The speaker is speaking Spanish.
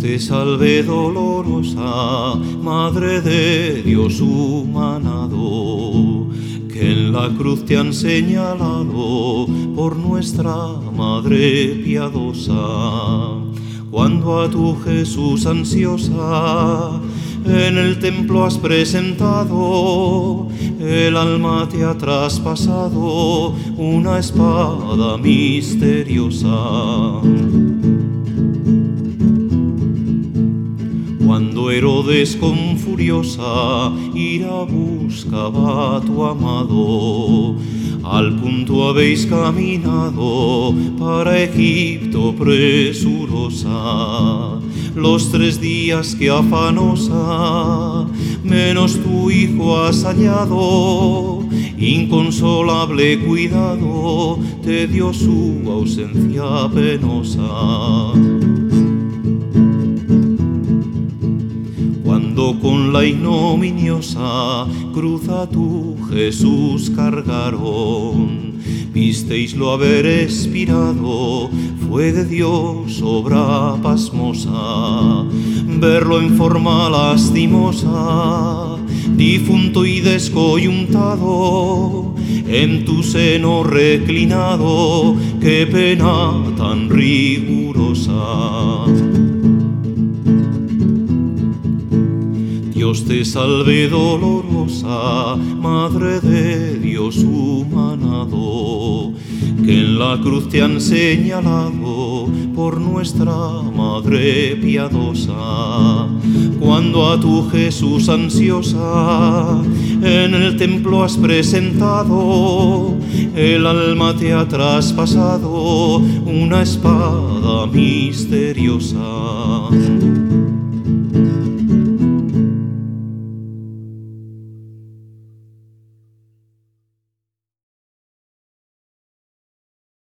te salve dolorosa, Madre de Dios humanado, que en la cruz te han señalado por nuestra Madre piadosa. Cuando a tu Jesús ansiosa en el templo has presentado, el alma te ha traspasado una espada misteriosa. Cuando Herodes con furiosa ira buscaba a tu amado, al punto habéis caminado para Egipto presurosa. Los 3 días que afanosa, menos tu hijo has hallado, inconsolable cuidado te dio su ausencia penosa. Cuando con la ignominiosa cruz a tu Jesús cargaron, visteislo haber expirado, fue de Dios obra pasmosa. Verlo en forma lastimosa, difunto y descoyuntado, en tu seno reclinado, qué pena tan rigurosa. Dios te salve dolorosa, Madre de Dios humanado, que en la cruz te han señalado por nuestra Madre piadosa. Cuando a tu Jesús ansiosa en el templo has presentado, el alma te ha traspasado una espada misteriosa.